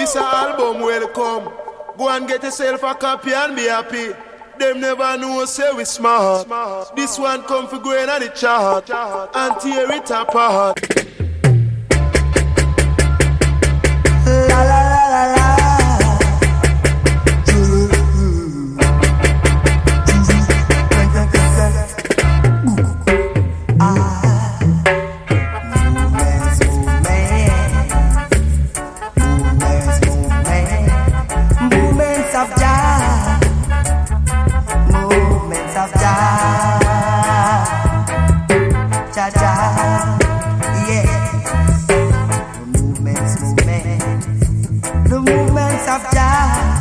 this album welcome. Go and get yourself a copy and be happy. Them never know say we smart. This one come for going on the chart and tear it apart. La la la la la. The movements of Jah.